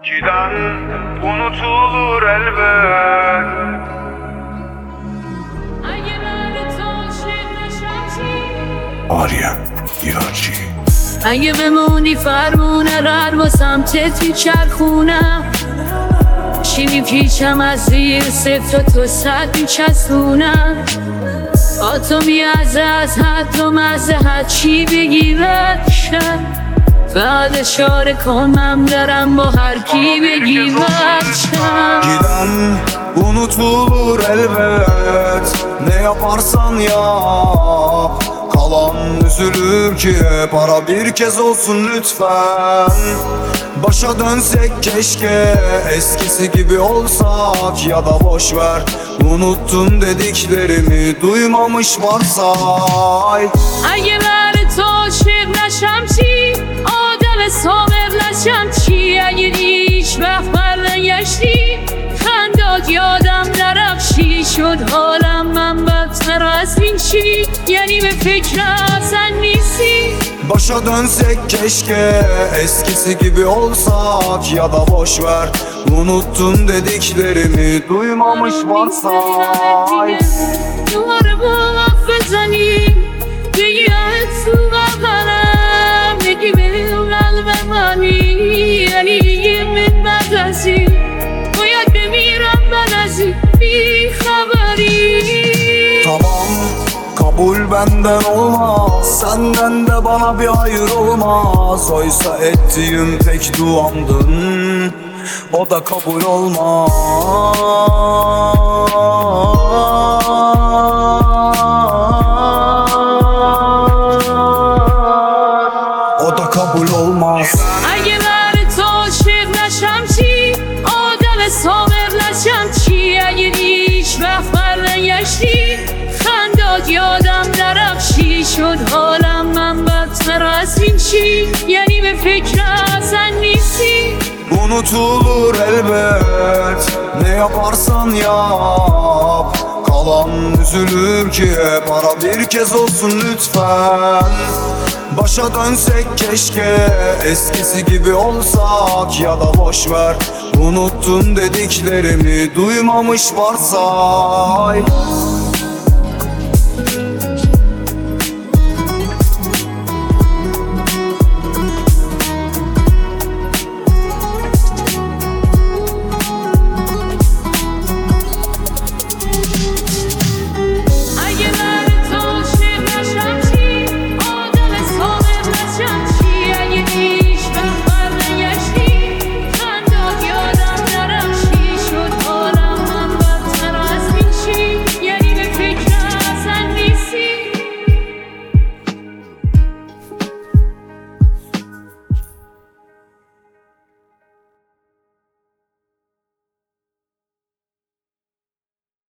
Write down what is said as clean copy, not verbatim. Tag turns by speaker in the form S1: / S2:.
S1: Giden unutulur elbet.
S2: آریا ایراجی
S3: اگه بمونی فرمونه رد با سمتت میچرخونم، چی میپیچم از زیر سفت و تو صد میچسبونم. با تو میازه از حد و مزه هر چی بگی رد شد. بعد اشاره کن من دارم با هر کی بگی رد شد.
S4: Giden unutulur elbet. Ne yaparsan yap, kalan üzülür ki hep. Ara bir kez olsun lütfen. Başa dönsek keşke, eskisi gibi olsak. Ya da boşver, unuttun dediklerimi duymamış varsay.
S3: اگه بر تو عاشق نشم چی؟ آدم صابر نشم چی؟ اگه هیچ وقت برنگشتی خندات یادم نرفتی، شد حالم من بدتر از این چی؟ یعنی به فکر اصلا نیستی.
S4: Başa dönsek keşke, eskisi gibi olsak. Ya da boşver, unuttun dediklerimi duymamış varsay.
S3: دوباره بزنی بگی تو بغلم، بگی به قلب منی، یعنی دیگه من بعد از این باید بمیرم من از این بیخبری.
S4: Tamam, kabul benden olmaz, senden de bana bir hayır olmaz. Oysa ettiğim tek duamdın, o da kabul olmaz. O da kabul olmaz.
S3: اگه بر تو عاشق نشم چی؟ آدم صابر نشم چی؟ اگه هیچ وقت برنگشتی خندات یادم نرفتی، شد حالم من بدتر از این چی؟ یعنی به فکر اصلا نیستی.
S4: Unutulur elbet, ne yaparsan yap. Kalan üzülür ki hep. Ara bir kez olsun lütfen. Başa dönsek keşke, eskisi gibi olsak. Ya da boşver, unuttun dediklerimi duymamış varsay.